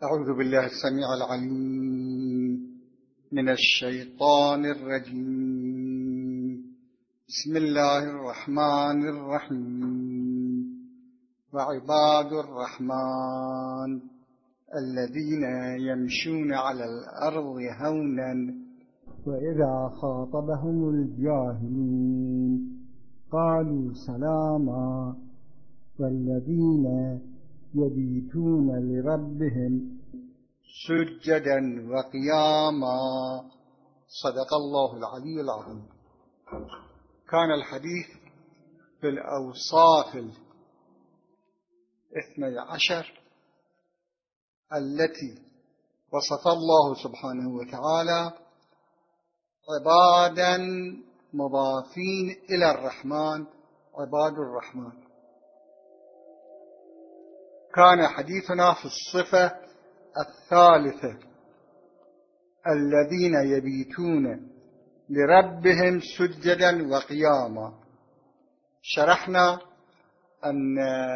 أعوذ بالله السميع العليم من الشيطان الرجيم. بسم الله الرحمن الرحيم. وعباد الرحمن الذين يمشون على الأرض هونا وإذا خاطبهم الجاهلون قالوا سلاما والذين يبيتون لربهم سجدا وقياما. صدق الله العلي العظيم. كان الحديث في الأوصاف 12 التي وصف الله سبحانه وتعالى عبادا مضافين إلى الرحمن، عباد الرحمن. كان حديثنا في الصفة 3 الذين يبيتون لربهم سجدا وقياما. شرحنا أن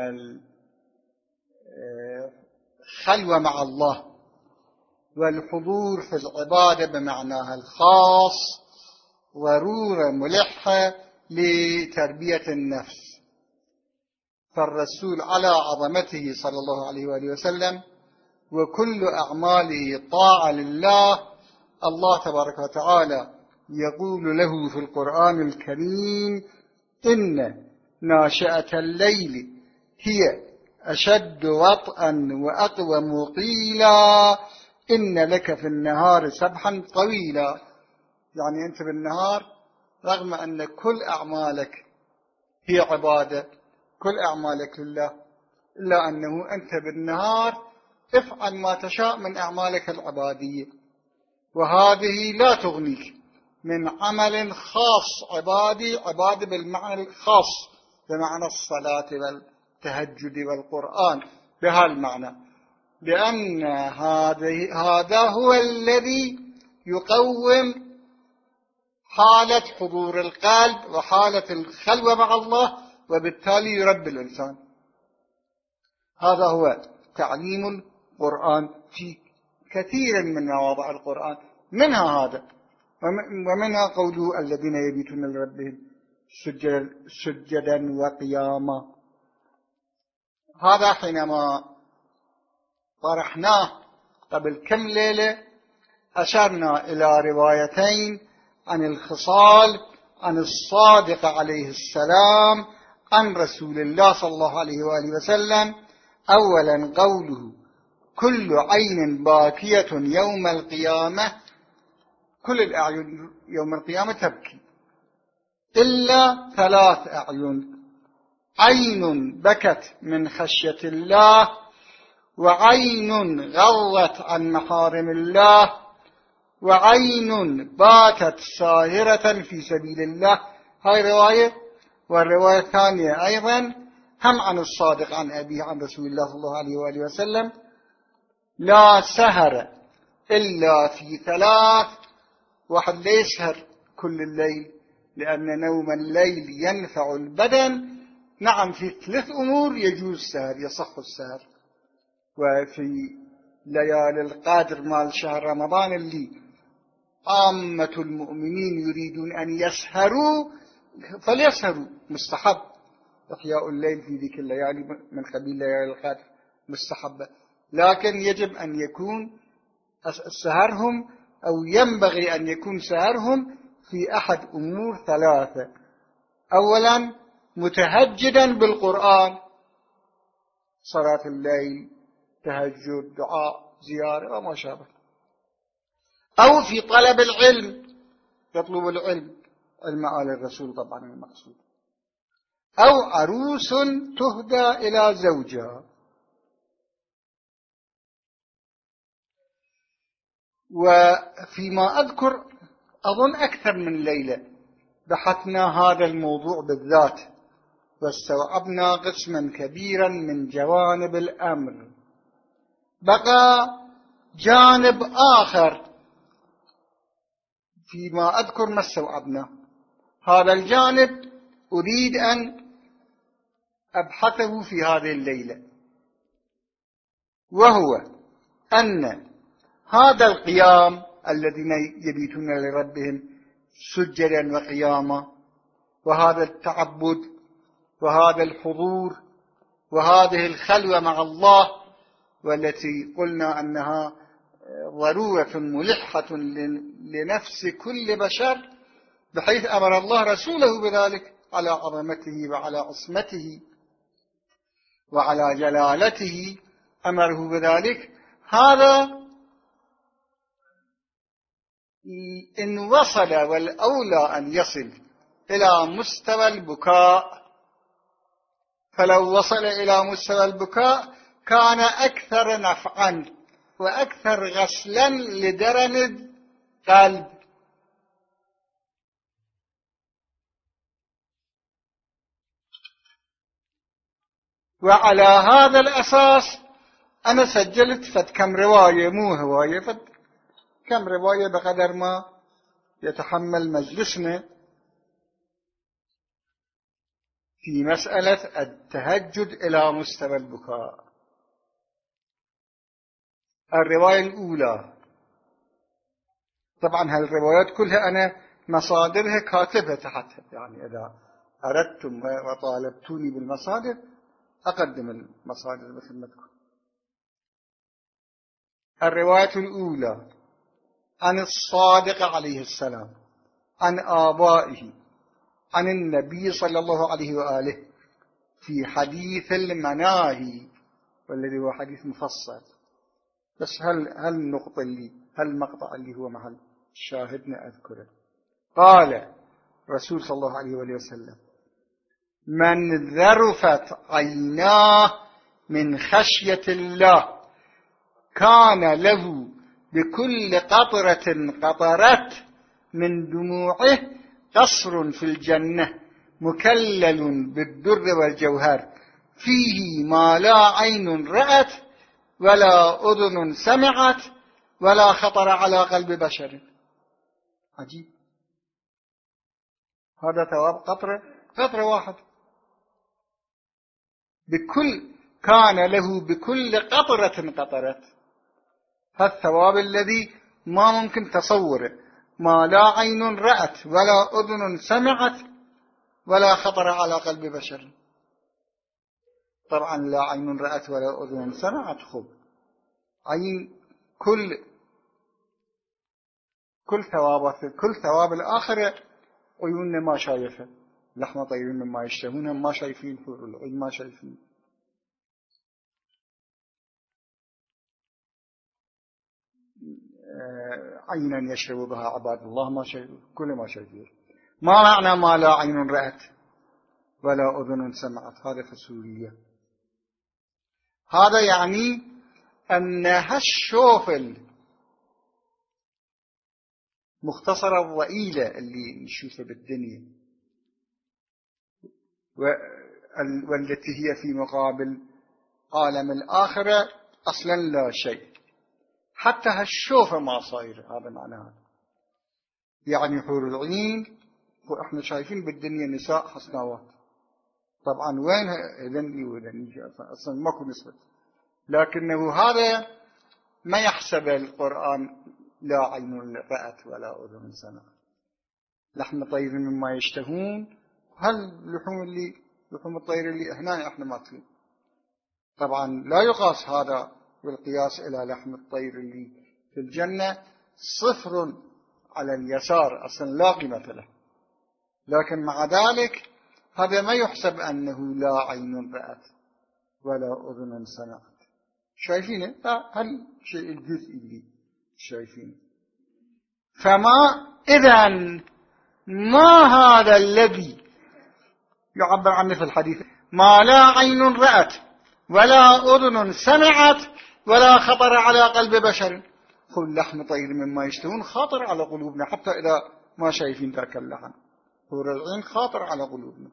الخلوة مع الله والحضور في العبادة بمعناها الخاص ضرورة ملحة لتربية النفس. فالرسول على عظمته صلى الله عليه وآله وسلم وكل أعماله طاعة لله، الله تبارك وتعالى يقول له في القرآن الكريم: إن ناشئة الليل هي أشد وطئا وأقوم قيلا إن لك في النهار سبحا طويلا. يعني أنت بالنهار رغم أن كل أعمالك هي عبادة، كل أعمالك لله، إلا أنه أنت بالنهار افعل ما تشاء من أعمالك العبادية، وهذه لا تغنيك من عمل خاص عبادي بالمعنى الخاص بمعنى الصلاة والتهجد والقرآن بهالمعنى، لأن هذا هو الذي يقوم حالة حضور القلب وحالة الخلوة مع الله، وبالتالي يربي الإنسان. هذا هو تعليم القرآن في كثير من مواضع القرآن، منها هذا، ومنها قوله الذين يبيتون لربهم سجدا وقياما. هذا حينما طرحناه قبل كم ليلة أشرنا إلى روايتين عن الخصال عن الصادق عليه السلام عن رسول الله صلى الله عليه وآله وسلم. أولا قوله: كل عين باكية يوم القيامة، كل الأعين يوم القيامة تبكي إلا 3 أعين: عين بكت من خشية الله، وعين غضت عن محارم الله، وعين باتت ساهرة في سبيل الله. هاي رواية. والرواية الثانية أيضا هم عن الصادق عن أبيه عن رسول الله صلى الله عليه وآله وسلم: لا سهر إلا في 3. واحد لا يسهر كل الليل لأن نوم الليل ينفع البدن. نعم، في 3 أمور يجوز السهر، يصح السهر. وفي ليالي القدر مال شهر رمضان اللي عامة المؤمنين يريدون أن يسهروا فليسهروا، مستحب. إحياء الليل في ذيك الليالي من قبيل ليالي القدر مستحبة، لكن يجب أن يكون سهرهم أو ينبغي أن يكون سهرهم في أحد أمور 3: أولا متهجدا بالقرآن، صلاة الليل، تهجد، دعاء، زيارة وما شابه، أو في طلب العلم، يطلب العلم، علم آل الرسول طبعا المقصود، أو عروس تهدى إلى زوجها. وفيما أذكر أظن أكثر من ليلة بحثنا هذا الموضوع بالذات، واستوعبنا قسما كبيرا من جوانب الأمر. بقى جانب آخر فيما أذكر ما استوعبنا. هذا الجانب أريد أن أبحثه في هذه الليلة، وهو أن هذا القيام الذين يبيتون لربهم سجدا وقياما، وهذا التعبد وهذا الحضور وهذه الخلوة مع الله، والتي قلنا أنها ضرورة ملحة لنفس كل بشر، بحيث أمر الله رسوله بذلك على عظمته وعلى عصمته وعلى جلالته، أمره بذلك. هذا إن وصل، والأولى أن يصل إلى مستوى البكاء، فلو وصل إلى مستوى البكاء كان أكثر نفعا وأكثر غسلا لدرن القلب. وعلى هذا الأساس أنا سجلت فد كم رواية، مو هواية، فد كم رواية بقدر ما يتحمل مجلسنا في مسألة التهجد إلى مستوى البكاء. الرواية الأولى، طبعا هالروايات كلها أنا مصادرها كاتبها تحت، يعني إذا أردتم وطالبتوني بالمصادر أقدم المصادر بخدمتكم. الرواية الأولى عن الصادق عليه السلام عن آبائه عن النبي صلى الله عليه وآله في حديث المناهي، والذي هو حديث مفصل، بس هالنقطة اللي هالمقطع اللي هو محل شاهدنا أذكره. قال رسول صلى الله عليه وآله وسلم: من ذرفت عيناه من خشية الله كان له بكل قطرة قطرت من دموعه قصر في الجنة مكلل بالدر والجوهر فيه ما لا عين رأت ولا أذن سمعت ولا خطر على قلب بشر. عجيب، هذا ثواب قطرة واحد، كان له بكل قطرة قطرت. هالثواب الذي ما ممكن تصوره، ما لا عين رأت ولا أذن سمعت ولا خطر على قلب بشر. طبعا لا عين رأت ولا أذن سمعت، خب عين كل ثواب الآخرة عيوننا ما شايفه، لحم طير مما يشتهون ما شايفين، حور العين ما شايفين. عينا يشرب بها عباد الله ما شايفين، كل ما شايفين. ما معنى ما لا عين رأت ولا أذن سمعت؟ هذا في السورية. هذا يعني أن هالشوف المختصرة الضئيلة اللي نشوفها بالدنيا والتي هي في مقابل عالم الآخرة أصلا لا شيء، حتى هالشوفة ما صاير. هذا معناه يعني حور العين، وإحنا شايفين بالدنيا نساء حسناوات، طبعا وينها إذن وإذن أصلا ماكو نسبة، لكنه هذا ما يحسب القرآن لا عين رأت ولا أذن سمعت. لحم طير مما يشتهون، هل لحوم الطير اللي هنا احنا ماكلين، طبعا لا يقاس هذا بالقياس إلى لحم الطير اللي في الجنة، صفر على اليسار أصلا لا قيمة له. لكن مع ذلك هذا ما يحسب أنه لا عين رأت ولا أذن سمعت. شايفينه؟ هل شيء الجزء اللي شايفينه. فما إذن ما هذا الذي يعبر عنه في الحديث ما لا عين رأت ولا أذن سمعت ولا خطر على قلب بشر؟ قل لحم طير مما يشتهون خاطر على قلوبنا، حتى إذا ما شايفين ذاك اللحم، حور العين خاطر على قلوبنا.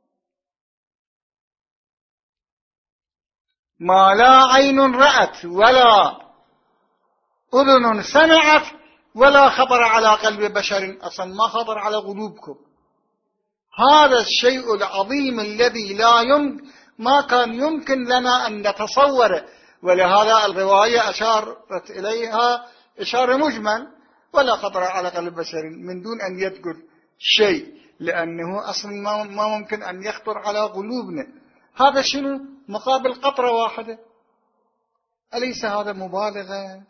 ما لا عين رأت ولا أذن سمعت ولا خطر على قلب بشر، أصلا ما خطر على قلوبكم. هذا الشيء العظيم الذي ما كان يمكن لنا أن نتصوره ولهذا الرواية أشارت إليها إشارة مجمل ولا خطر على قلب بشر من دون أن يذكر شيء، لأنه أصلا ما ممكن أن يخطر على قلوبنا. هذا شنو؟ مقابل قطرة واحدة. أليس هذا مبالغة؟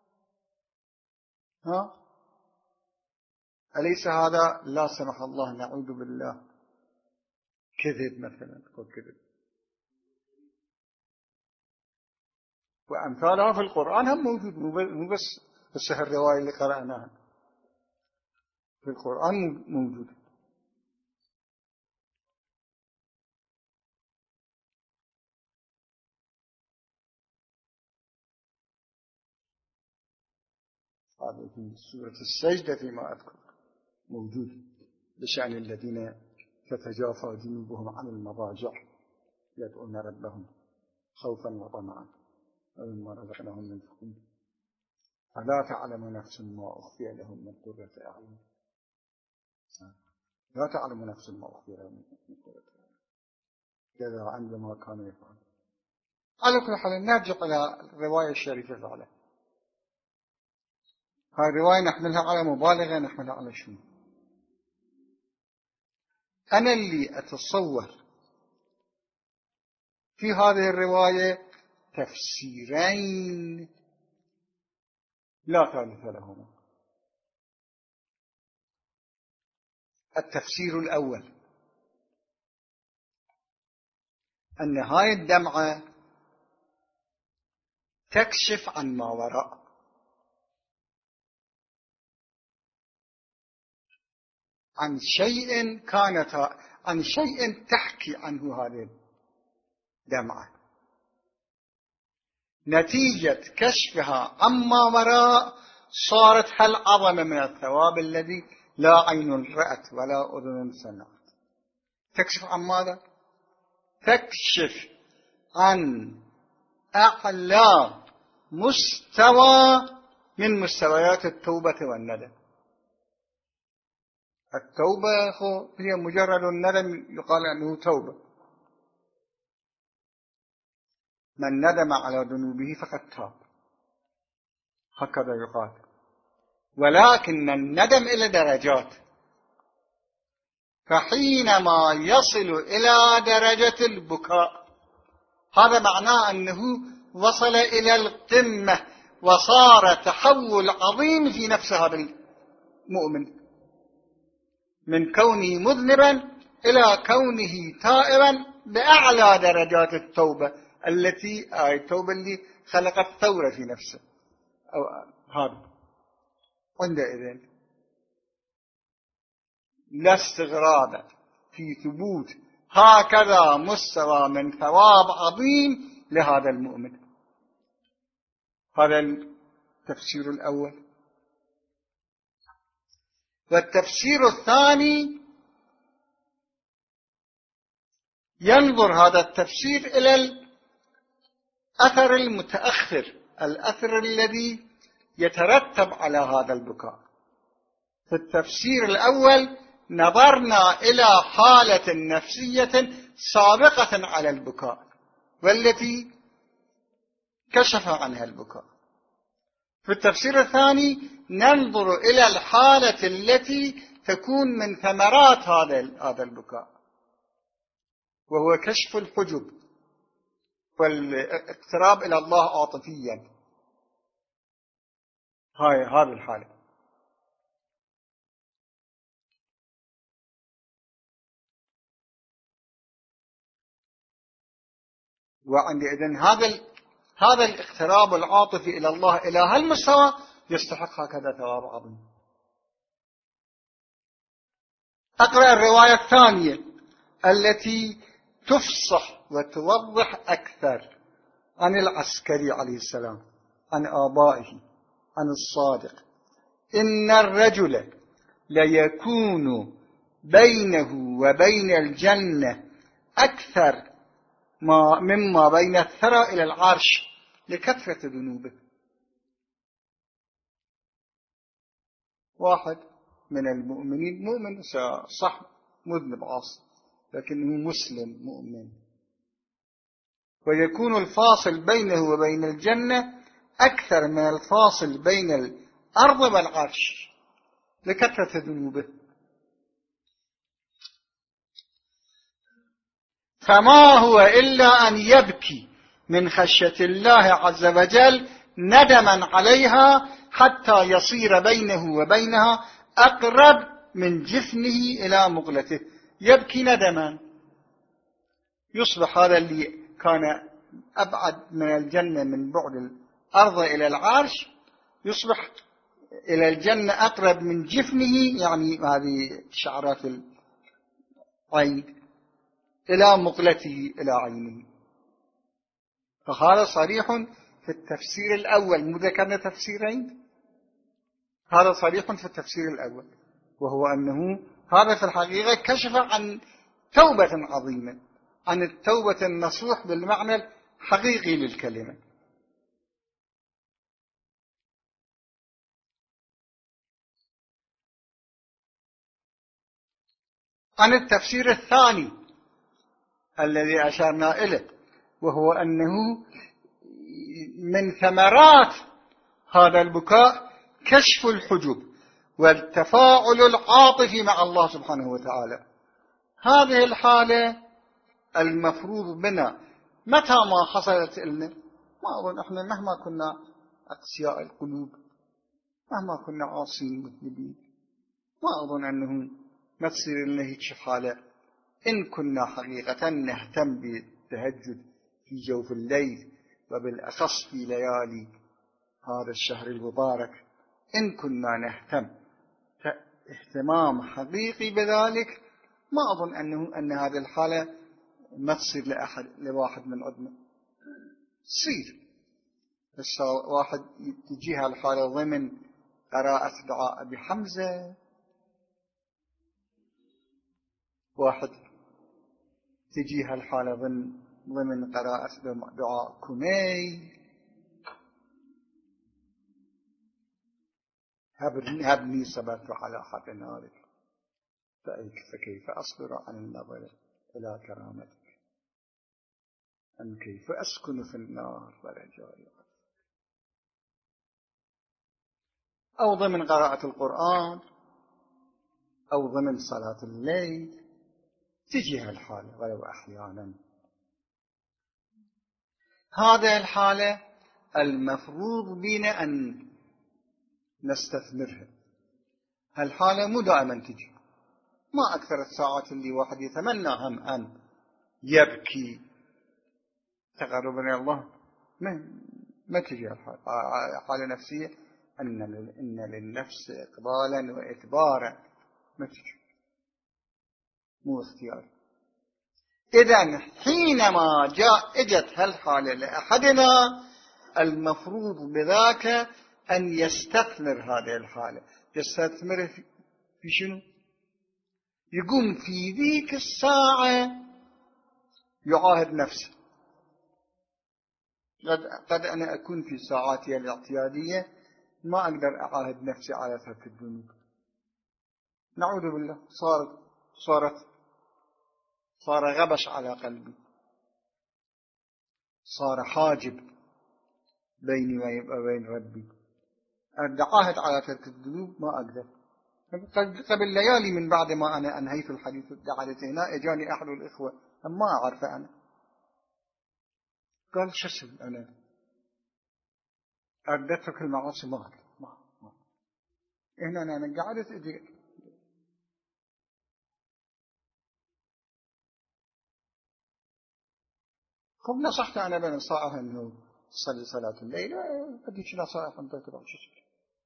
أليس هذا لا سمح الله نعوذ بالله كذب مثلا، كذب؟ وأمثالها في القرآن هم موجود، مو بس الرواية اللي قرأناها في القرآن موجود. هذا في سورة السجدة فيما أذكر موجود، بشأن الذين تتجافى جنوبهم عن المضاجع يدعون ربهم خوفا وطمعا ومما رزقناهم ينفقون فلا تعلم نفس ما أخفي لهم من قرة أعين. لا تعلم نفس ما أخفي لهم من قرة أعين كذا عندما كانوا يفعلون. على كل حال نرجع إلى الرواية الشريفة فعلا. هذه الرواية نحملها على مبالغة، نحملها على شنو؟ أنا اللي أتصور في هذه الرواية تفسيرين لا ثالث لهما. التفسير الأول أن هاي الدمعة تكشف عن ما وراء، عن شيء تحكي عنه هذه الدمعة، نتيجة كشفها عما وراء صارت هالعظمة من الثواب الذي لا عين رأت ولا أذن سمعت. تكشف عن ماذا؟ تكشف عن أعلى مستوى من مستويات التوبة والندم. التوبة هي مجرد الندم، يقال أنه توبة. من ندم على ذنوبه فقد تاب، هكذا يقال. ولكن الندم إلى درجات، فحينما يصل إلى درجة البكاء هذا معناه أنه وصل إلى القمة وصار تحول عظيم في نفس هذا المؤمن، من كونه مذنبا إلى كونه تائبا بأعلى درجات التوبة التوبة اللي خلقت ثورة في نفسه. هذا عندئذ لا استغراب في ثبوت هكذا مستوى من ثواب عظيم لهذا المؤمن. هذا التفسير الأول. والتفسير الثاني ينظر هذا التفسير إلى الأثر المتأخر، الأثر الذي يترتب على هذا البكاء. في التفسير الأول نظرنا إلى حالة نفسية سابقة على البكاء والتي كشف عنها البكاء. في التفسير الثاني ننظر إلى الحالة التي تكون من ثمرات هذا البكاء، وهو كشف الحجب والاقتراب إلى الله عاطفيا. هذه الحالة. وعندئذ هذا الاقتراب العاطفي إلى الله إلى هالمستوى يستحق هكذا ثواب عظيم. أقرأ الرواية الثانية التي تفصح وتوضح أكثر عن العسكري عليه السلام، عن آبائه، عن الصادق. إن الرجل ليكون بينه وبين الجنة أكثر مما بين الثرى إلى العرش لكثرة ذنوبه. واحد من المؤمنين، مؤمن صح، مذنب عاصي، لكنه مسلم مؤمن، ويكون الفاصل بينه وبين الجنة أكثر من الفاصل بين الأرض والعرش لكثرة ذنوبه. فما هو إلا أن يبكي من خشية الله عز وجل ندما عليها حتى يصير بينه وبينها أقرب من جفنه إلى مقلته. يبكي ندما، يصبح هذا اللي كان أبعد من الجنة من بعد الأرض إلى العرش يصبح إلى الجنة أقرب من جفنه، يعني هذه شعرات العين، إلى مقلته إلى عينه. فهذا صريح في التفسير الأول، مو ذكرنا تفسيرين، هذا صريح في التفسير الأول، وهو أنه هذا في الحقيقة كشف عن توبة عظيمة، عن التوبة النصوح بالمعنى الحقيقي للكلمة. عن التفسير الثاني الذي أشرنا إليه، وهو أنه من ثمرات هذا البكاء كشف الحجب والتفاعل العاطفي مع الله سبحانه وتعالى. هذه الحالة المفروض بنا متى ما حصلت لنا، ما أظن إحنا مهما كنا أقسياء القلوب، مهما كنا عاصين مذنبين، ما أظن أنه ما تصير لنا هيك حالة إن كنا حقيقة نهتم بالتهجد في جوف الليل، وبالأخص في ليالي هذا الشهر المبارك، إن كنا نهتم اهتمام حقيقي بذلك، ما أظن أن هذه الحالة ما تصير لواحد من عندنا. تصير بس واحد تجيها الحالة ضمن قراءة دعاء أبي حمزة، واحد تجيها الحالة ضمن قراءة دعاء كمي، هبني صبرت على حق نارك فكيف أصبر عن النظر إلى كرامتك، أم كيف أسكن في النار ورجائي، أو ضمن قراءة القرآن، أو ضمن صلاة الليل، تجيها الحالة ولو أحيانا. هذه الحالة المفروض بنا أن نستثمرها. هالحالة مو دائما تجي، ما أكثر الساعات اللي واحد يتمنى هم أن يبكي تقربا إلى الله، ما تجي حالة نفسية إن للنفس إقبالا وإدبارا، ما تجي، مو اختيار. إذن حينما اجت هالحالة لأحدنا المفروض بذاك أن يستثمر هذه الحالة. يستثمر في شنو؟ يقوم في ذيك الساعة يعاهد نفسه. قد أنا أكون في ساعاتي الاعتيادية ما أقدر أعاهد نفسي على ترك الذنوب، نعوذ بالله، صار غبش على قلبي، صار حاجب بيني وبين ربي، أعاهد على ترك الذنوب ما أقدر. قبل ليالي من بعد ما أنا أنهيت الحديث قعدت هنا، إجاني أحد الإخوة ما أعرف أنا، قال شو اسم أنا أردتك المعاصي ما هنا أنا قعدت أجي خب نصحت أنا بنصائح أنه تصلي صلاة الليل، أديك نصائح أنت كذا شو.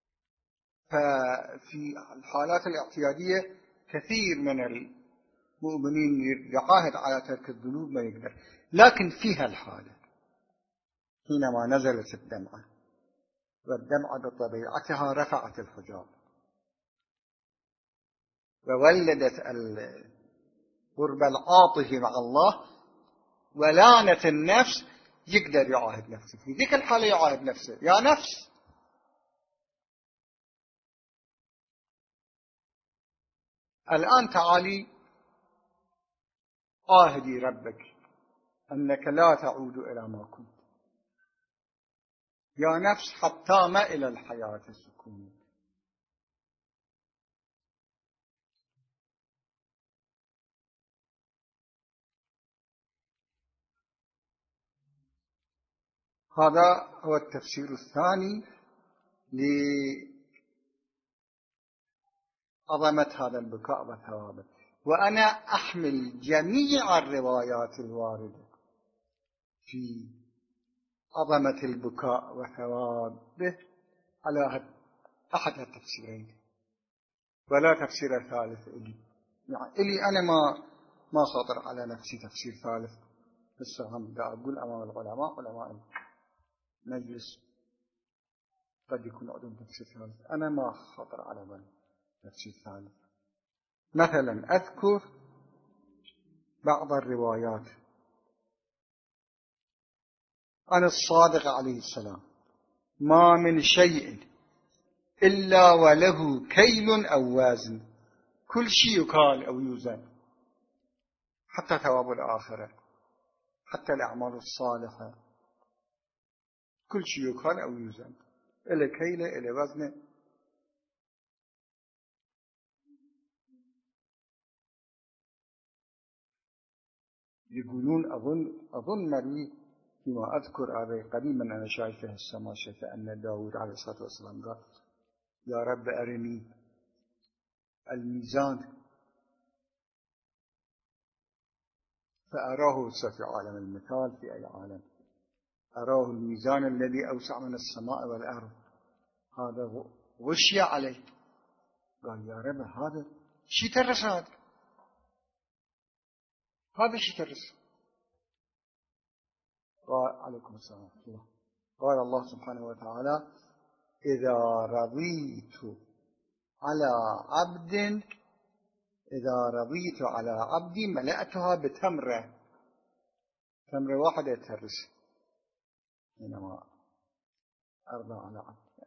ففي الحالات الاعتيادية كثير من المؤمنين يعاهد على ترك الذنوب ما يقدر، لكن فيها الحالة حينما نزلت الدمعة، والدمعة بطبيعتها رفعت الحجاب وولدت القرب العاطفي مع الله ولانت النفس، يقدر يعاهد نفسه في ذيك الحالة، يعاهد نفسه يا نفس الآن تعالي عاهدي ربك أنك لا تعود إلى ما كنت يا نفس حتى ما إلى الحياة السكونية. هذا هو التفسير الثاني لعظمة هذا البكاء وثوابه. وأنا أحمل جميع الروايات الواردة في عظمة البكاء وثوابه على أحد التفسيرين، ولا تفسير ثالث إلي. يعني إلي أنا ما خاطر على نفسي تفسير ثالث، بس هم دا أقول أمام العلماء، علماء المجلس قد يكون عندهم تفسير ثالث، أنا ما خاطر على بالي تفسير ثالث. مثلا أذكر بعض الروايات عن الصادق عليه السلام: ما من شيء إلا وله كيل أو وزن، كل شيء يكال أو يوزن، حتى ثواب الآخرة، حتى الأعمال الصالحة، كل شيء يكال أو يوزن، إلى كيل إلى وزن. يقولون أظن مروي فيما أذكر هذا قديما أنا شايفه السماشة أن داود عليه الصلاة والسلام قال: يا رب أرني الميزان فأراه في عالم المثال. في أي عالم؟ أراه الميزان الذي أوسع من السماء والأرض، هذا غشي عليه. قال: يا رب هذا شي ترس، هذا شي ترس. قال: عليكم السلام. قال الله سبحانه وتعالى: إذا رضيت على عبدي ملأتها بتمرة، تمرة واحدة ترس، إنما أرضى على عبدي.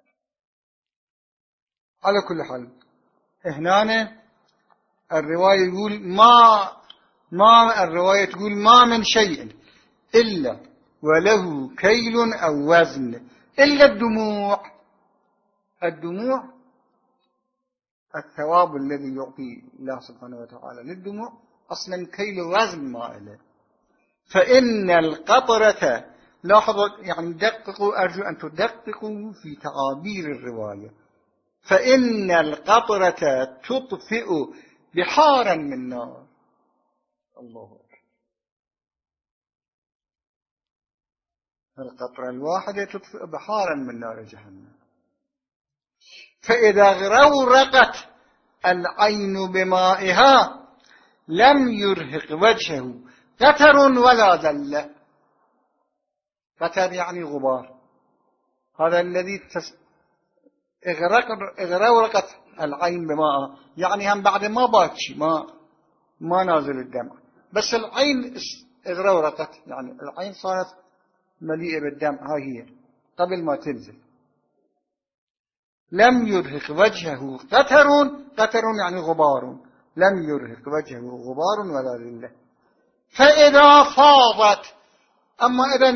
على كل حال هنا الرواية يقول ما الرواية تقول ما من شيء إلا وله كيل أو وزن، إلا الدموع الثواب الذي يعطي الله سبحانه وتعالى للدموع أصلا كيل وزن ما إله. فإن القطرة، لاحظوا يعني دققوا، أرجو أن تدققوا في تعابير الرواية. فإن القطرة تطفئ بحارا من نار. الله أكبر. القطرة الواحدة تطفئ بحارا من نار جهنم. فإذا غرورقت العين بمائها لم يرهق وجهه قطر ولا ذلة. قطر يعني غبار، هذا الذي اغرورقت العين بمائها، يعني هم بعد ما باتشي ما نازل الدمع، بس العين اغرورقت، يعني العين صارت مليئة بالدمع، هاي هي قبل ما تنزل. لم يرهق وجهه قطر يعني غبار، لم يرهق وجهه غبار ولا ذلة. فإذا فاضت، أما إذا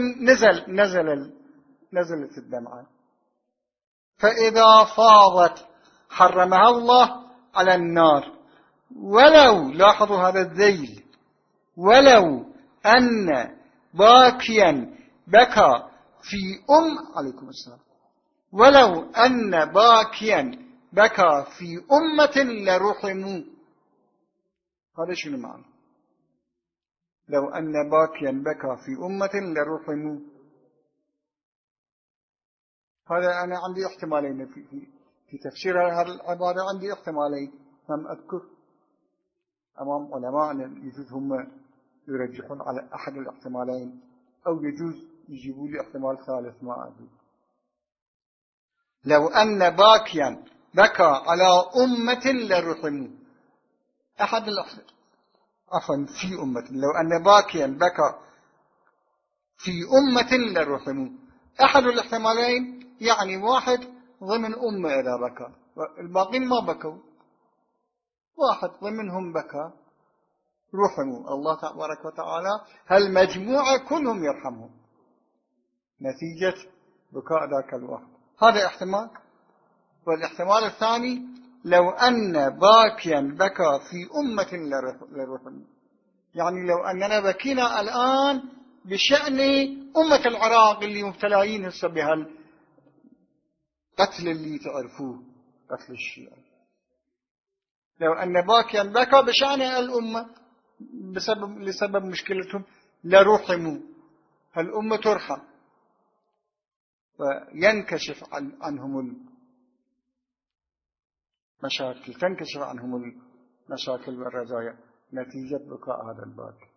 نزلت الدمعة، فإذا فاضت حرمها الله على النار، ولو، لاحظوا هذا الذيل، ولو أن باكيا بكى في عليكم السلام، ولو أن باكيا بكى في أمة لرحموا. هذا شنو معنى؟ لو أن باكيا بكى في أمة لرحموا. هذا أنا عندي احتمالين في تفسير هذه العبارة، عندي احتمالين لم أذكر أمام علماء يجوز هم يرجحون على أحد الاحتمالين، أو يجوز يجيبوا لي احتمال ثالث ما أدري. لو أن باكيا بكى على أمة لرحموا، أحد عفوا في أمة، لو أن باكيا بكى في أمة لرحموا، أحد الاحتمالين، يعني واحد ضمن أمة إذا بكى، الباقين ما بكوا، واحد ضمنهم بكى، رحموا الله تبارك وتعالى هالمجموعة كلهم يرحمهم نتيجة بكاء ذاك الوقت. هذا احتمال. والاحتمال الثاني لو أن باكيا بكى في أمة لرحموا، يعني لو أننا بكينا الآن بشأن أمة العراق اللي مبتلاين هسه بهالقتل اللي تعرفوه، قتل الشيعة، لو أن باكيا بكى بشأن الأمة لسبب مشكلتهم لرحموا، الأمة ترحم وينكشف عنهم المشاكل، تنكشف عنهم المشاكل والرزايا نتيجة بكاء هذا الباكي.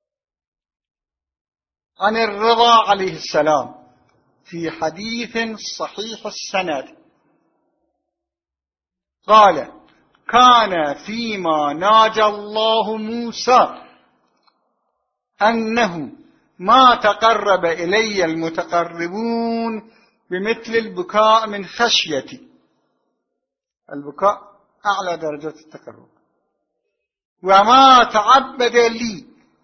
عن الرضا عليه السلام في حديث صحيح السند قال: كان فيما ناجى الله موسى أنه ما تقرب إلي المتقربون بمثل البكاء من خشيتي. البكاء أعلى درجة التقرب. وما تعبد لي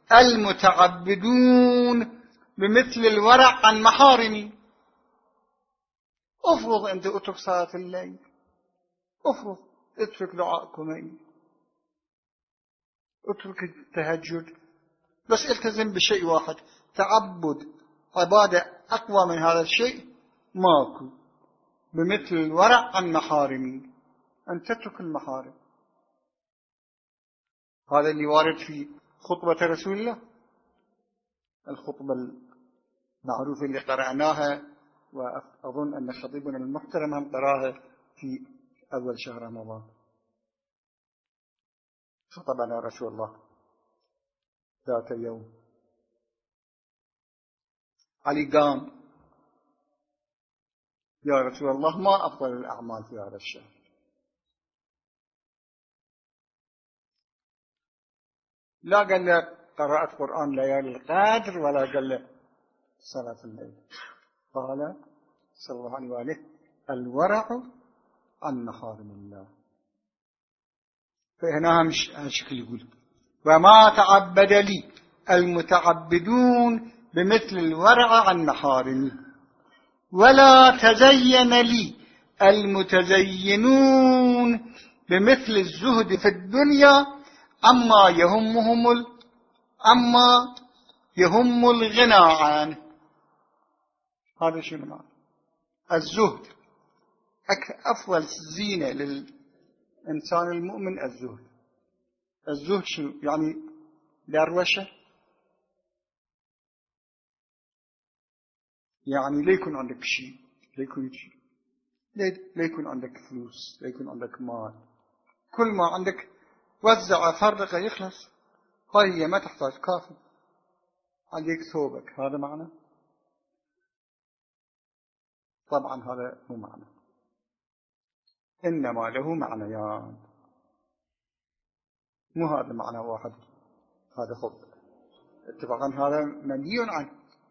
المتعبدون بمثل الورع عن محارمي. افرض أنت اترك صلاة الليل، افرض اترك دعاء كمين، اترك التهجد، بس التزم بشيء واحد، تعبد عبادة أقوى من هذا الشيء ماكو، بمثل الورع عن محارمي، أن تترك المحارم. هذا اللي وارد في خطبة رسول الله، الخطبة المعروفة اللي قرأناها، وأظن أن خطيبنا المحترم هم قراها في أول شهر رمضان. خطبنا رسول الله ذات يوم، علي قام: يا رسول الله ما أفضل الأعمال في هذا الشهر؟ لا قال له قراءة قرآن ليالي القدر، ولا قال له صلاة الليل. قال صلى الله عليه وآله: الورع عن محارم الله. فهنا هالشكل يقول: وما تعبد لي المتعبدون بمثل الورع عن محارمي، ولا تزين لي المتزينون بمثل الزهد في الدنيا أما يهم الغنى عنه. هذا شنو معنى الزهد؟ أفضل زينة للإنسان المؤمن الزهد. الزهد شنو يعني؟ دروشة، يعني لا يكون عندك شيء، لا يكون عندك فلوس، لا يكون عندك مال، كل ما عندك وزع فرق يخلص، هاي هي ما تحتاج، كافي عليك ثوبك. هذا معنى؟ طبعا هذا مو معنى، إنما له معنيان، مو هذا معنى واحد. هذا خط اتفاقا هذا منهي عنه.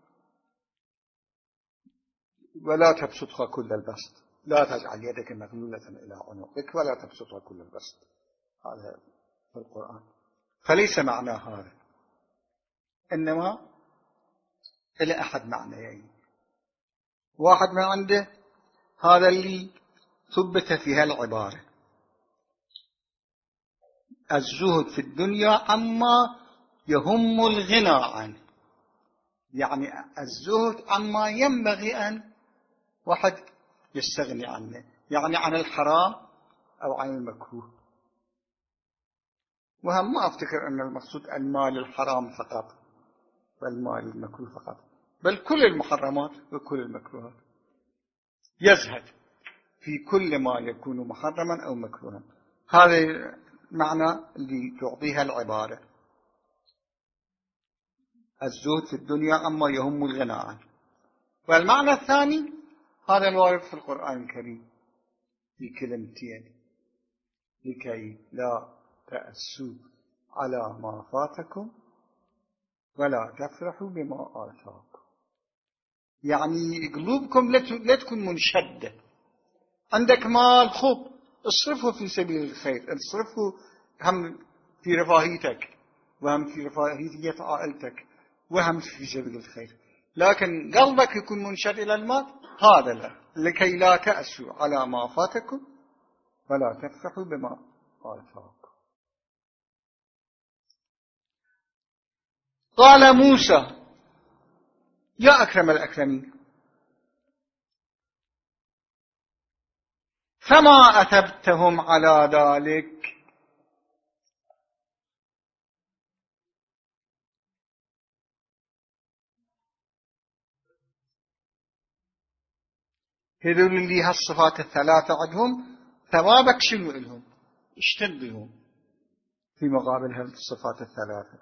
ولا تبسطها كل البسط، لا تجعل يدك مغلولة إلى عنقك ولا تبسطها كل البسط، هذا في القرآن. فليس معنى هذا، إنما إلى أحد معنيين. واحد من عنده هذا اللي ثبت فيها العبارة: الزهد في الدنيا عما يهم الغنى عنه، يعني الزهد عما ينبغي أن واحد يستغني عنه، يعني عن الحرام أو عن المكروه. وهم ما أفتكر أن المقصود المال الحرام فقط والمال المكروه فقط، بل كل المحرمات وكل المكروهات. يزهد في كل ما يكون محرما أو مكروها. هذا معنى اللي تعطيها العبارة: الزهد في الدنيا عما يهم الغنى عنه. والمعنى الثاني هذا الوارد في القرآن الكريم بكلمتين: لكي لا تأسوا على ما فاتكم ولا تفرحوا بما آتاكم. يعني قلوبكم لا تكون منشدة. عندك مال، خب اصرفه في سبيل الخير، اصرفه هم في رفاهيتك وهم في رفاهية عائلتك وهم في سبيل الخير، لكن قلبك يكون منشر إلى المال، هذا لا، لكي لا تأسوا على ما فاتكم ولا تفرحوا بما آتاكم. قال موسى يا أكرم الأكرمين فما أثبتهم على ذلك؟ هذول اللي هالصفات الثلاثة عندهم ثوابك شنو إلهم؟ اشتد بهم في مقابل هالصفات الثلاثة.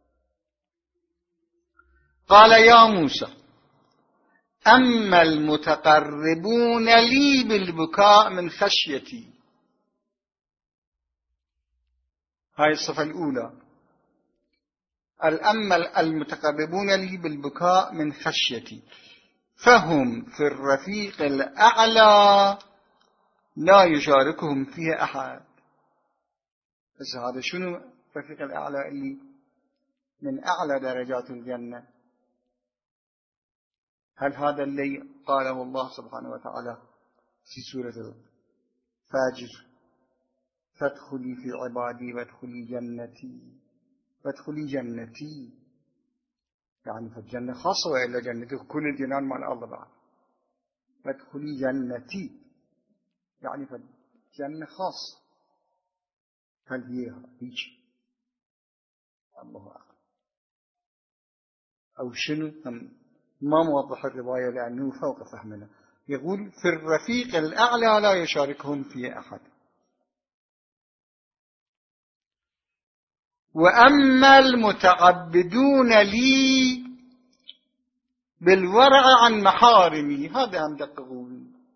قال يا موسى أما المتقربون لي بالبكاء من خشيتي، هاي الصفة الأولى، أما المتقربون لي بالبكاء من خشيتي فهم في الرفيق الأعلى لا يشاركهم فيه أحد. بس هذا شنو الرفيق الأعلى اللي من أعلى درجات الجنة؟ هل هذا اللي قاله الله سبحانه وتعالى في سورة الفجر فادخلي في عبادي وادخلي جنتي، وادخلي جنتي يعني فالجنة خاصة وإلا جنتي كل الجنان مع الله بعد، وادخلي جنتي يعني فالجنة خاصة. هل هي هيك؟ الله أعلم. أو شنو ما موضح الرواية لأنه فوق فهمنا. يقول في الرفيق الأعلى لا يشاركهم فيه أحد. وأما المتعبدون لي بالورع عن محارمي، هذا هم دققوا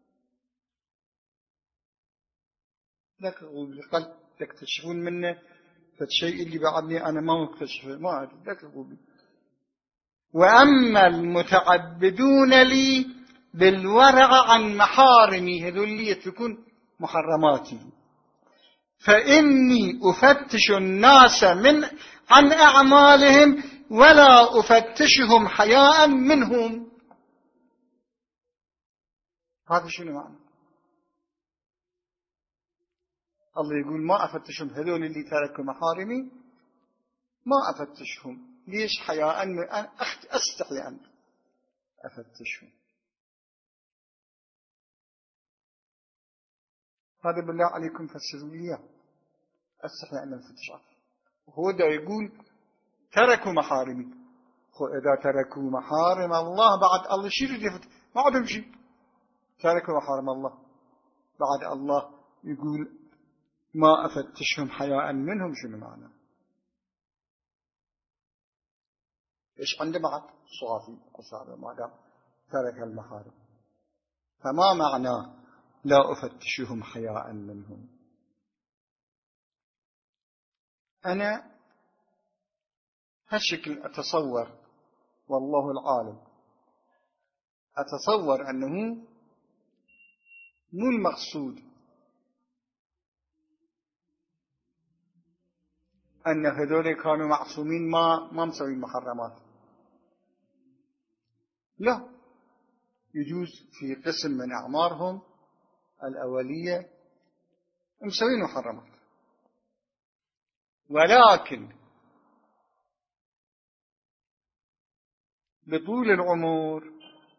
لي قال تكتشفون منه فالشيء اللي بعدني أنا ما مكتشفه، ما أدري دققوا لي. وأما المتعبدون لي بالورع عن محارمي، هذول اللي يتركون محرماتي، فإني أفتش الناس عن أعمالهم ولا أفتشهم حياء منهم. هذا شنو معنى؟ الله يقول ما أفتشهم، هذول اللي تركوا محارمي ما أفتشهم. ليش؟ حياء من أستحي أن أفتشهم. هذا بالله عليكم فسروا لي أستحي أن أفتش عنه. وهو دا يقول تركوا محارمي، إذا تركوا محارم الله بعد الله شيء يفتش ما عندهم شيء، تركوا محارم الله بعد الله يقول ما أفتشهم حياء منهم. شنو معنى؟ إيش عنده بعد صافي أصابه ما دام ترك المحارم؟ فما معنى لا أفتشهم حياء منهم؟ أنا هالشكل أتصور، والله العالم، أتصور أنه مو المقصود أن هذول كانوا معصومين ما مسوين محرمات، لا، يجوز في قسم من أعمارهم الأولية مسوين محرمات، ولكن بطول العمر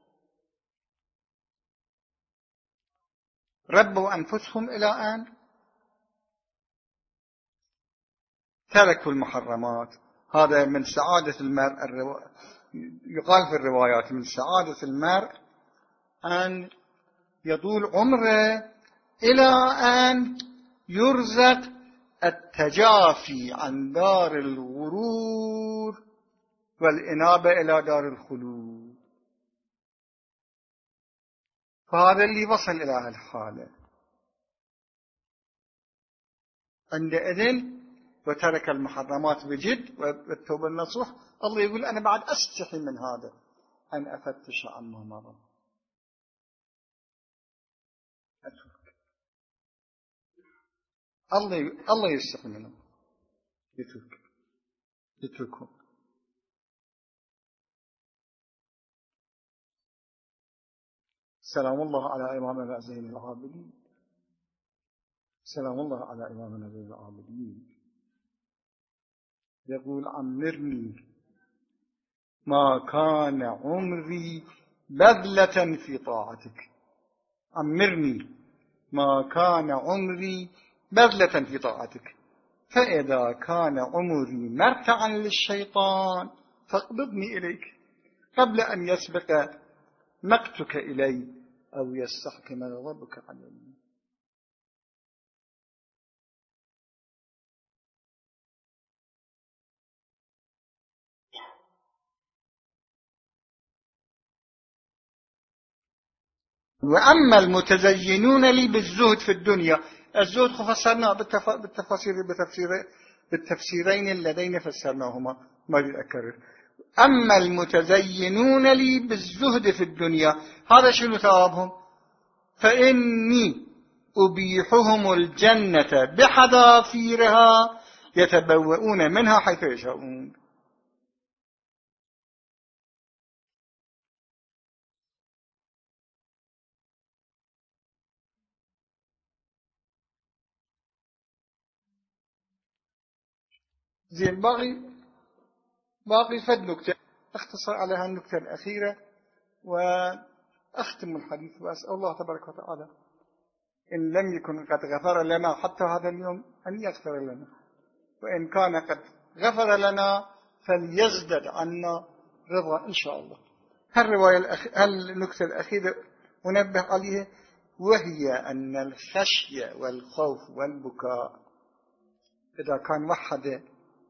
ربوا أنفسهم إلى أن تركوا المحرمات. هذا من سعادة المرء، يقال في الروايات من سعادة المرء أن يطول عمره إلى أن يرزق التجافي عن دار الغرور والإنابة إلى دار الخلود. فهذا اللي وصل إلى هالحالة عندئذ وترك المحرمات بجد والتوبة النصوح. الله يقول أنا بعد أستحي من هذا أن أفتش عما مضى، أترك. الله يستحي منه يترك. يتركهم. سلام الله على إمامنا زين العابدين، سلام الله على إمامنا زين العابدين. يقول عمرني ما كان عمري بذلة في طاعتك، عمرني ما كان عمري بذلة في طاعتك، فإذا كان عمري مرتعا للشيطان فاقبضني إليك قبل أن يسبق مقتك إلي أو يستحكم غضبك علي. وأما المتزينون لي بالزهد في الدنيا، الزهد فسرناه بالتفسيرين اللذين فسرناهما، ما أريد أكرر. أما المتزينون لي بالزهد في الدنيا، هذا شنو ثوابهم؟ فإني أبيحهم الجنة بحذافيرها يتبوؤون منها حيث يشاءون. زين، باقي فد نكتة اختصر على هالنكتة الأخيرة وأختم الحديث، وأسأل الله تبارك وتعالى إن لم يكن قد غفر لنا حتى هذا اليوم أن يغفر لنا، وإن كان قد غفر لنا فليزدد عنا رضا إن شاء الله. هالنكتة الأخيرة أنبه عليها، وهي أن الخشية والخوف والبكاء إذا كان وحده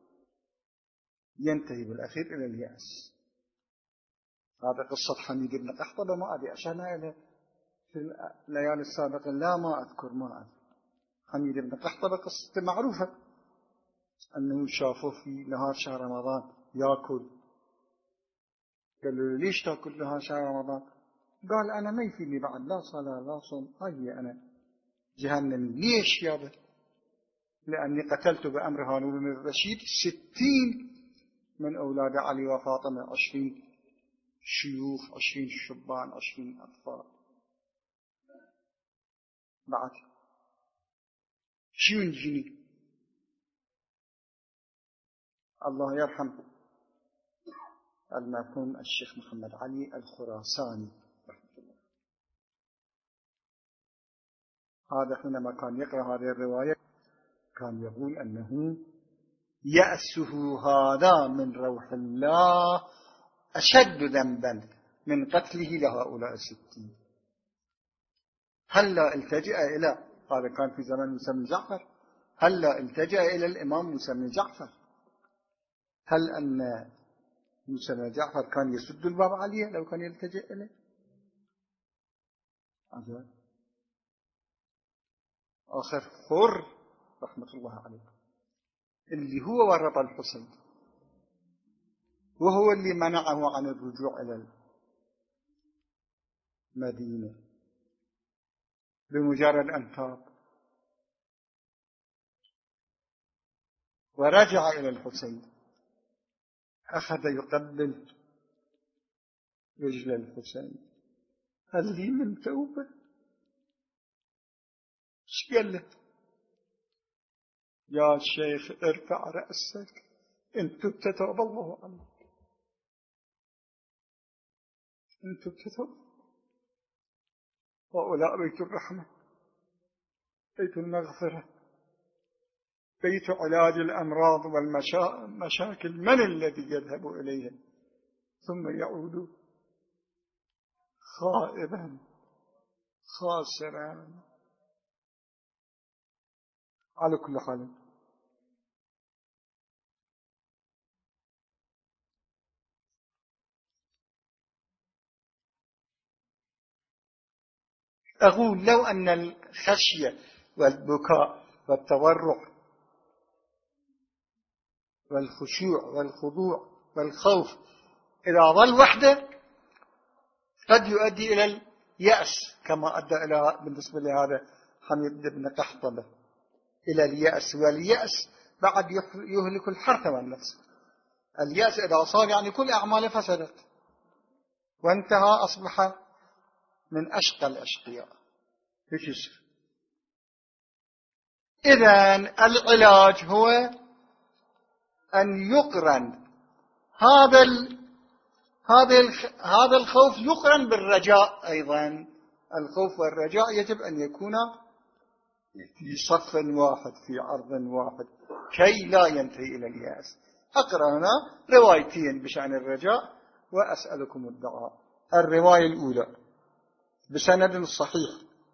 ينتهي بالأخير إلى اليأس. هذا قصة حميد بن قحطبة، ما أدري أشرنا إليه في الليالي السابقة، لا ما أذكر. حميد بن قحطبة قصة معروفة، أنه شافه في نهار شهر رمضان يأكل، قالوا له ليش تأكل نهار شهر رمضان؟ قال أنا ما يفيني بعد لا صلاة لا صوم، هاي أنا جهنمي. ليش يابا؟ لأني قتلت بأمر هارون بن الرشيد 60 من أولاد علي وفاطمة، 20 شيوخ، 20 شبان، 20 أطفال. بعد شو ينجيني؟ الله يرحم المرحوم الشيخ محمد علي الخراساني رحمه الله، هذا حينما كان يقرأ هذه الرواية كان يقول أنه يأسه هذا من روح الله أشد ذنبا من قتله لهؤلاء 60. هلا التجأ إلى، هذا كان في زمن موسى بن جعفر، هلا التجأ إلى الإمام موسى بن جعفر. هل أن موسى بن جعفر كان يسد الباب عليه لو كان يلتجئ إليه؟ عجب. آخر حر رحمة الله عليه اللي هو ورط الحسين، وهو اللي منعه عن الرجوع إلى المدينة، بمجرد أن تاب ورجع إلى الحسين أخذ يقبل رجل الحسين. هل لي من توبة؟ ايش قال له؟ يا شيخ ارفع رأسك، إن تبت تاب الله عليك، إن تبت تاب. وأولاء بيت الرحمة، بيت المغفرة، بيت علاج الأمراض والمشاكل. من الذي يذهب إليه ثم يعود خائبا خاسرا؟ على كل حال أقول لو أن الخشية والبكاء والتورع والخشوع والخضوع والخوف إذا ظل وحده قد يؤدي إلى اليأس، كما أدى إلى بالنسبة لهذا حميد بن قحطبة إلى اليأس، واليأس بعد يهلك الحرث والنفس. اليأس إذا صار يعني كل أعماله فسدت وانتهى، أصبح من أشقى الأشقياء. ايش يصير؟ إذن العلاج هو أن يقرن هذا الخوف يقرن بالرجاء أيضا. الخوف والرجاء يجب أن يكون في صف واحد، في عرض واحد، كي لا ينتهي إلى اليأس. أقرأ هنا روايتين بشأن الرجاء وأسألكم الدعاء. الرواية الأولى بسند صحيح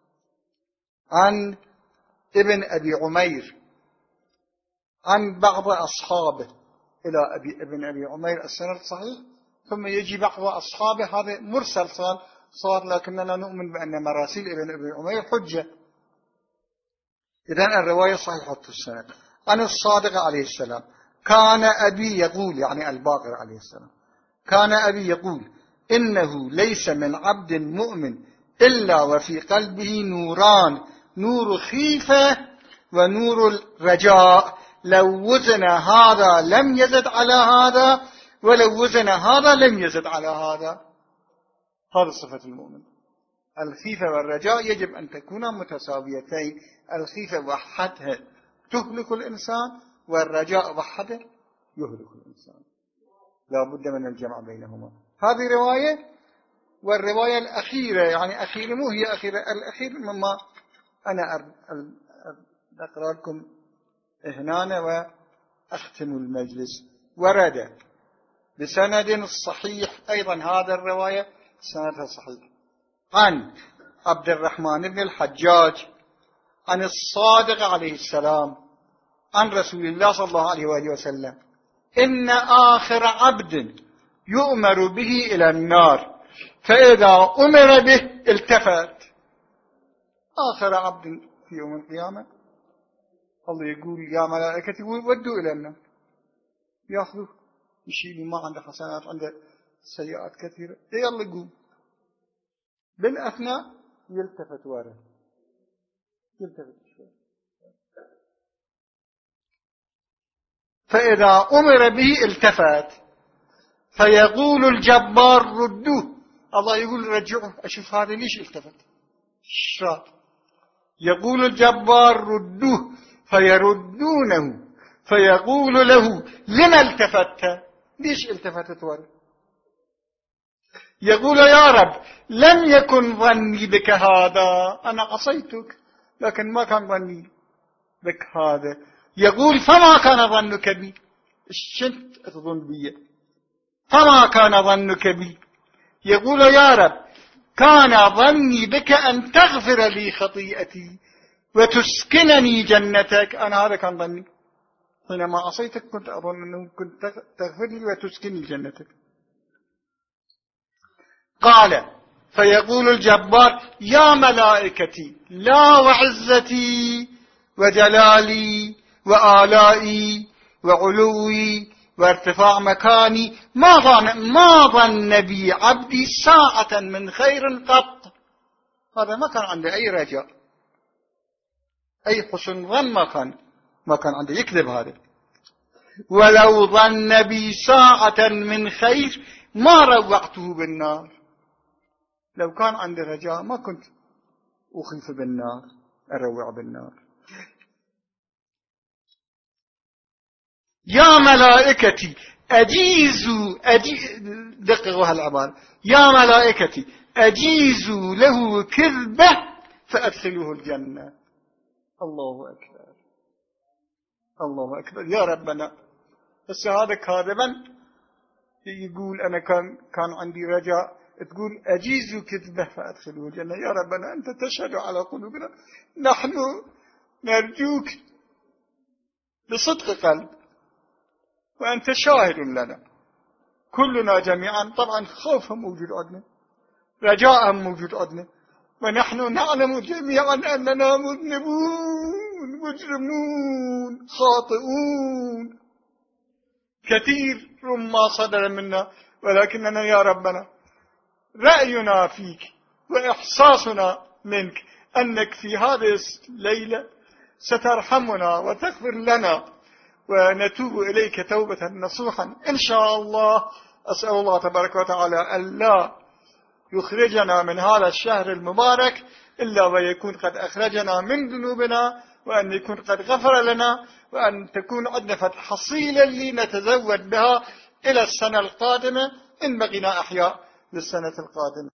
عن ابن أبي عمير عن بعض أصحابه إلى ابن أبي عمير، السند صحيح، ثم يجي بعض أصحابه، هذا مرسل صار لكننا نؤمن بأن مراسيل ابن أبي عمير حجة. إذن الرواية صحيحة السند. عن الصادق عليه السلام كان أبي يقول، يعني الباقر عليه السلام، كان أبي يقول إنه ليس من عبد مؤمن إلا وفي قلبه نوران، نور خيفة ونور الرجاء، لو وزن هذا لم يزد على هذا، ولو وزن هذا لم يزد على هذا. هذا صفة المؤمن. الخيفة والرجاء يجب أن تكونا متساويتين. الخيفة وحدها تهلك الإنسان، والرجاء وحده يهلك الإنسان، لا بد من الجمع بينهما. هذه رواية. والرواية الأخيرة، يعني أخيرة مو هي أخيرة، الأخير مما أنا أقرأ لكم هنا وأختم المجلس. ورد بسند صحيح أيضا، هذا الرواية سندها صحيح، عن عبد الرحمن بن الحجاج عن الصادق عليه السلام عن رسول الله صلى الله عليه وآله وسلم إن آخر عبد يؤمر به إلى النار فإذا أمر به التفت. آخر عبد في يوم القيامة الله يقول يا ملائكتي ودوا إلى النار، يأخذوا يشيلوا، ما عنده حسنات، عنده سيئات كثيرة، يلا قوم. بالأثناء يلتفت وراء، يلتفت شوي، فإذا أمر به التفت فيقول الجبار ردوه. الله يقول رجعه، أشوف هذا ليش التفت، شراب. يقول الجبار ردوه فيردونه فيقول له لما التفت، ليش التفتت وراء؟ يقول يا رب لم يكن ظني بك هذا، أنا عصيتك لكن ما كان ظني بك هذا. يقول فما كان ظنك بي، شنت تظن بي؟ فما كان ظنك بي؟ يقول يا رب كان ظني بك أن تغفر لي خطيئتي وتسكنني جنتك. أنا هذا كان ظني، حينما عصيتك كنت أظن أنه كنت تغفر لي وتسكنني جنتك. قال فيقول الجبار يا ملائكتي لا وعزتي وجلالي وآلائي وعلوي وارتفاع مكاني ما ظن بي عبدي ساعة من خير قط. هذا ما كان عنده أي رجاء، أي حسن ظن، ما كان عنده، يكذب هذا. ولو ظن بي ساعة من خير ما روعته بالنار. لو كان عندي رجاء ما كنت أخيف بالنار، أروع بالنار. يا ملائكتي دققوا هالعبارة، يا ملائكتي أجيزوا له كذبة فأدخلوه الجنة. الله أكبر، الله أكبر. يا ربنا بس هذا كاذبا يقول أنا كان عندي رجاء، تقول أجيزوا كذبة فأدخلوه الجنة. يا ربنا أنت تشهد على قلوبنا، نحن نرجوك بصدق قلب وأنت شاهد لنا. كلنا جميعا طبعا خوف موجود عندنا، رجاء موجود عندنا، ونحن نعلم جميعا أننا مذنبون مجرمون خاطئون، كثير ما صدر منا، ولكننا يا ربنا رأينا فيك وإحساسنا منك أنك في هذه الليلة سترحمنا وتغفر لنا ونتوب إليك توبة نصوحا إن شاء الله. أسأل الله تبارك وتعالى ألا يخرجنا من هذا الشهر المبارك إلا ويكون قد أخرجنا من ذنوبنا، وأن يكون قد غفر لنا، وأن تكون عندنا فتح حصيلة لنتزود بها إلى السنة القادمة إن بقينا أحياء للسنة القادمة.